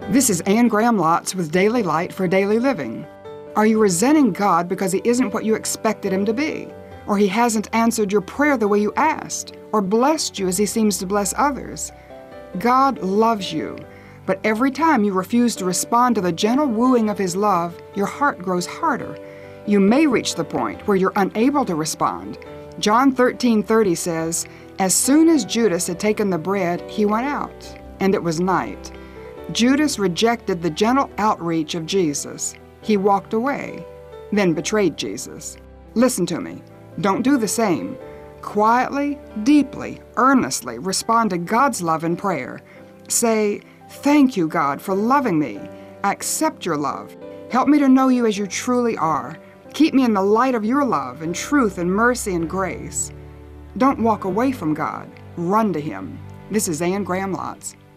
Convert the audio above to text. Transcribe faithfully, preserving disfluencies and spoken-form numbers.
This is Anne Graham Lotz with Daily Light for Daily Living. Are you resenting God because He isn't what you expected Him to be? Or He hasn't answered your prayer the way you asked? Or blessed you as He seems to bless others? God loves you, but every time you refuse to respond to the gentle wooing of His love, your heart grows harder. You may reach the point where you're unable to respond. John thirteen thirty says, "As soon as Judas had taken the bread, he went out, and it was night." Judas rejected the gentle outreach of Jesus. He walked away, then betrayed Jesus. Listen to me. Don't do the same. Quietly, deeply, earnestly respond to God's love in prayer. Say, "Thank you, God, for loving me. I accept your love. Help me to know you as you truly are. Keep me in the light of your love and truth and mercy and grace." Don't walk away from God. Run to Him. This is Anne Graham Lotz.